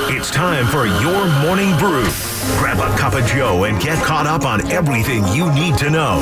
It's time for your morning brew. Grab a cup of Joe and get caught up on everything you need to know.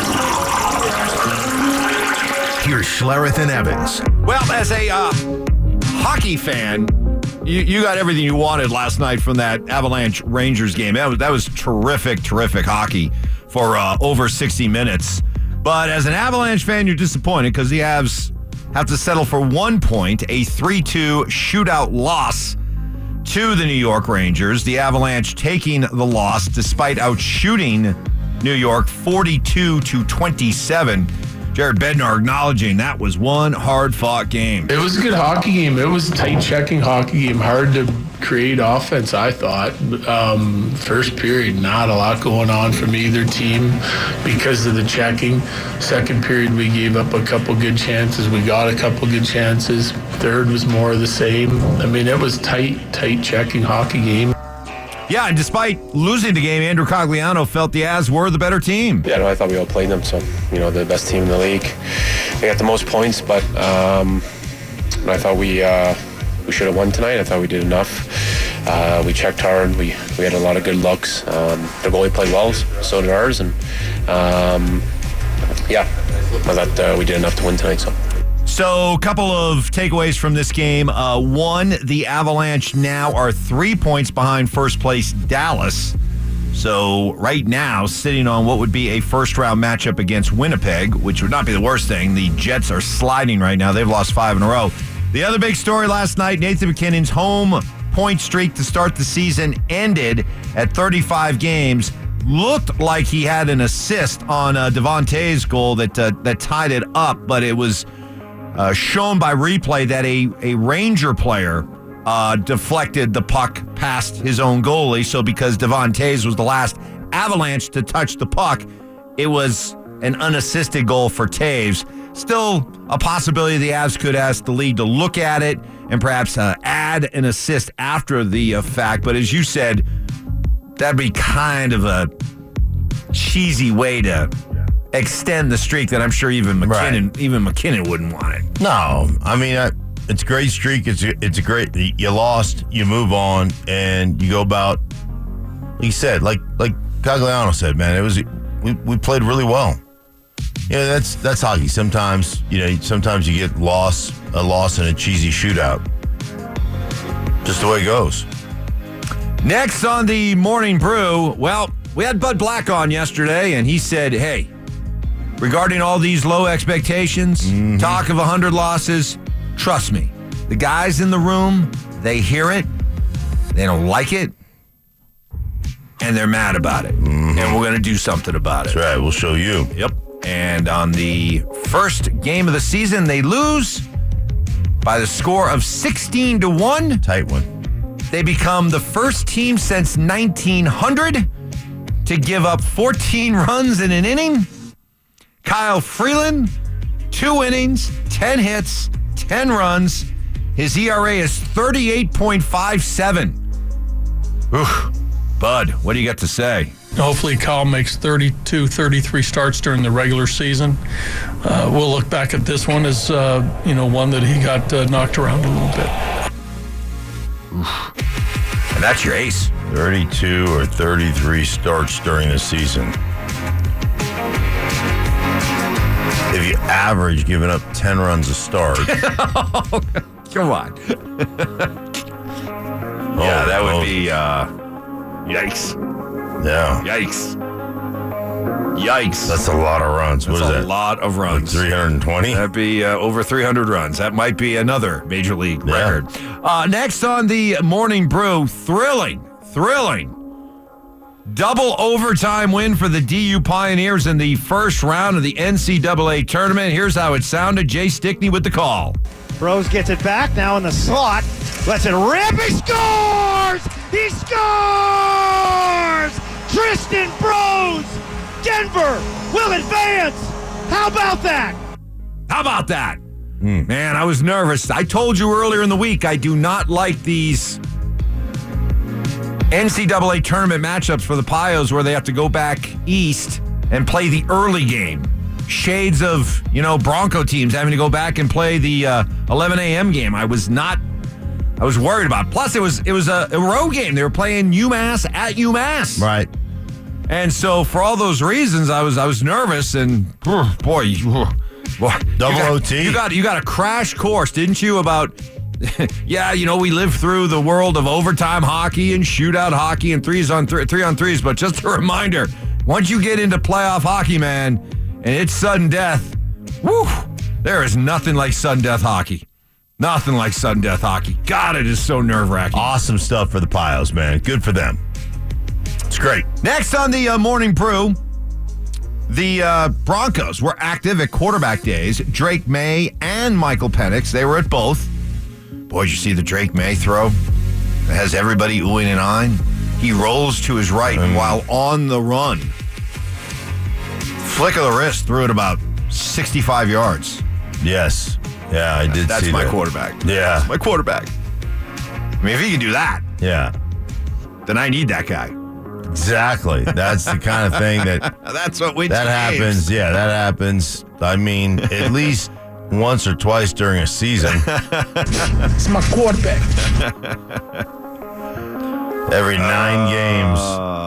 Here's Schlereth and Evans. Well, as a hockey fan, you got everything you wanted last night from that Avalanche Rangers game. That was terrific hockey for over 60 minutes. But as an Avalanche fan, you're disappointed because the Avs have to settle for 1 point, a 3-2 shootout loss to the New York Rangers. The Avalanche taking the loss despite outshooting New York 42-27. Jared Bednar acknowledging that was one hard-fought game. It was a good hockey game. It was a tight-checking hockey game. Hard to create offense, I thought. First period, not a lot going on from either team because of the checking. Second period, we gave up a couple good chances. We got a couple good chances. Third was more of the same. I mean, it was tight-checking hockey game. Yeah, and despite losing the game, Andrew Cogliano felt the Avs were the better team. Yeah, no, I thought we all played them, so, the best team in the league. They got the most points, but I thought we should have won tonight. I thought we did enough. We checked hard. We had a lot of good looks. The goalie played well, so did ours, and I thought we did enough to win tonight, So a couple of takeaways from this game. One, the Avalanche now are 3 points behind first place Dallas. So right now, sitting on what would be a first-round matchup against Winnipeg, which would not be the worst thing. The Jets are sliding right now. They've lost 5 in a row. The other big story last night, Nathan MacKinnon's home point streak to start the season ended at 35 games. Looked like he had an assist on Devon Toews' goal that tied it up, but it was shown by replay that a Ranger player deflected the puck past his own goalie. So because Devon Toews was the last Avalanche to touch the puck, it was an unassisted goal for Toews. Still a possibility the Avs could ask the league to look at it and perhaps add an assist after the fact. But as you said, that'd be kind of a cheesy way to extend the streak that I'm sure even MacKinnon wouldn't want it. No, I mean, it's a great streak. It's a great. You lost, you move on, and you go about. Like you said, like Cogliano said, man, it was we played really well. That's hockey. Sometimes you get a loss in a cheesy shootout. Just the way it goes. Next on the Morning Brew, well, we had Bud Black on yesterday, and he said, hey, regarding all these low expectations, talk of 100 losses, trust me, the guys in the room, they hear it, they don't like it, and they're mad about it. And we're going to do something about it. That's right, we'll show you. Yep. And on the first game of the season, they lose by the score of 16-1. Tight one. They become the first team since 1900 to give up 14 runs in an inning. Kyle Freeland, 2 innings, 10 hits, 10 runs. His ERA is 38.57. Bud, what do you got to say? Hopefully Kyle makes 32, 33 starts during the regular season. We'll look back at this one as, one that he got knocked around a little bit. And that's your ace. 32 or 33 starts during the season. If you average giving up 10 runs a start. Come on. Yeah, that would be, yikes. Yeah. Yikes. That's a lot of runs. What is that? That's a lot of runs. Like 320? That'd be over 300 runs. That might be another Major League record. Next on the Morning Brew, thrilling double overtime win for the DU Pioneers in the first round of the NCAA tournament. Here's how it sounded. Jay Stickney with the call. Brose gets it back now in the slot. Lets it rip. He scores! He scores! Tristan Brose! Denver will advance! How about that? Man, I was nervous. I told you earlier in the week I do not like these NCAA tournament matchups for the Pios where they have to go back east and play the early game. Shades of, Bronco teams having to go back and play the 11 a.m. game. I was not I was worried about. Plus, it was a road game. They were playing UMass at UMass. Right. And so for all those reasons, I was nervous, and boy, Double OT. You got a crash course, didn't you? About we lived through the world of overtime hockey and shootout hockey and 3-on-3s. But just a reminder, once you get into playoff hockey, man, and it's sudden death, woo, there is nothing like sudden death hockey. Nothing like sudden death hockey. God, it is so nerve-wracking. Awesome stuff for the Pios, man. Good for them. It's great. Next on the Morning Brew, the Broncos were active at quarterback days. Drake May and Michael Penix, they were at both. Boy, did you see the Drake May throw? It has everybody oohing and eyeing. He rolls to his right while on the run. Flick of the wrist, threw it about 65 yards. Yes. Yeah, I did see that. That's my quarterback. Yeah. That's my quarterback. I mean, if he can do that, yeah, then I need that guy. Exactly. That's the kind of thing that's what wins that happens. games. Yeah, that happens. I mean, at least once or twice during a season. It's my quarterback. Every 9 games.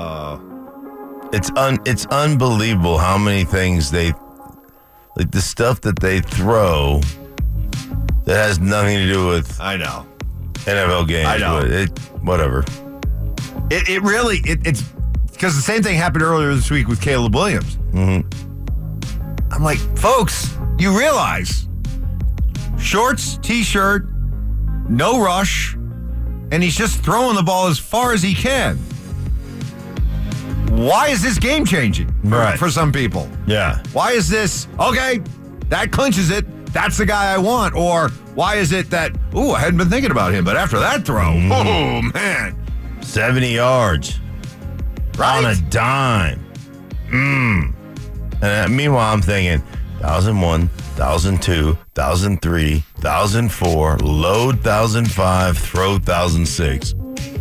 It's unbelievable how many things the stuff that they throw that has nothing to do with I know. NFL games. I know. Whatever. It's because the same thing happened earlier this week with Caleb Williams. Mm-hmm. I'm like, folks, you realize shorts, t-shirt, no rush, and he's just throwing the ball as far as he can. Why is this game changing for some people? Yeah. Why is this, okay, that clinches it, that's the guy I want, or why is it that, I hadn't been thinking about him, but after that throw, oh, man. 70 yards. Right? On a dime. And meanwhile, I'm thinking 1,001, 1,002, 1,003, 1,004, load 1,005, throw 1,006.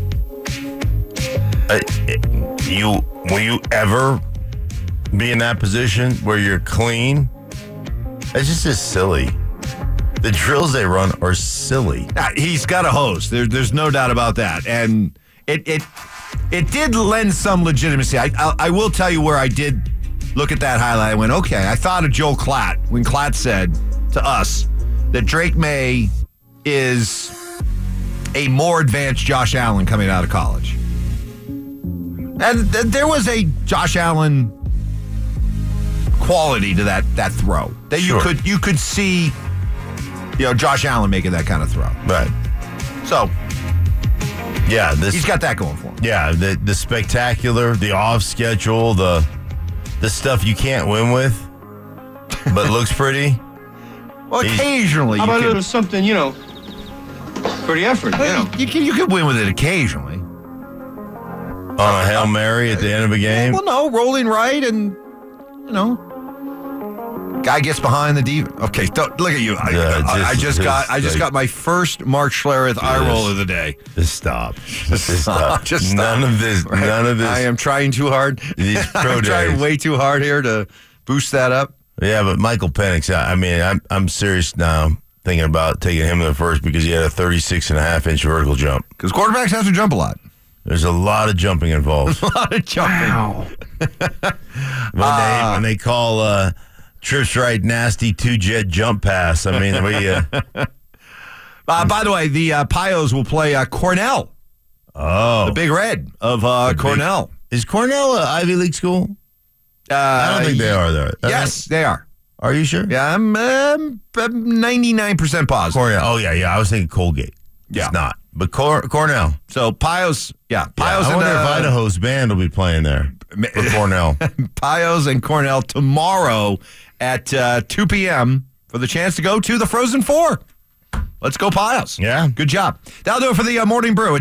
Will you ever be in that position where you're clean? It's just silly. The drills they run are silly. He's got a hose. There's no doubt about that. And it did lend some legitimacy. I will tell you where I did look at that highlight. I went, okay, I thought of Joel Klatt when Klatt said to us that Drake May is a more advanced Josh Allen coming out of college. And there was a Josh Allen quality to that throw that you could see, Josh Allen making that kind of throw. Right. So, yeah, he's got that going for him. Yeah, the spectacular, the off schedule, the stuff you can't win with, but looks pretty. Well, occasionally, how about a little something, for the effort? You can win with it occasionally. On a Hail Mary at the end of a game? Well, no, rolling right and, guy gets behind the defense. Okay, look at you. I just got my first Mark Schlereth eye roll of the day. Just stop. Just stop. None of this. I am trying too hard. These pro I'm trying way too hard here to boost that up. Yeah, but Michael Penix, I mean, I'm serious now thinking about taking him to the first because he had a 36.5-inch vertical jump. Because quarterbacks have to jump a lot. There's a lot of jumping involved. A lot of jumping. Wow. When they call trips right nasty 2-jet jump pass, I mean, by the way, the Pios will play Cornell. Oh. The Big Red of Cornell. Is Cornell an Ivy League school? I don't think they are there. Yes, they are. Are you sure? Yeah, I'm 99% positive. Cornell. Oh, yeah. I was thinking Colgate. Yeah. It's not. But Cornell. So Pios, Pios I wonder if Idaho's band will be playing there for Cornell. Pios and Cornell tomorrow at 2 p.m. for the chance to go to the Frozen Four. Let's go Pios. Yeah. Good job. That'll do it for the Morning Brew.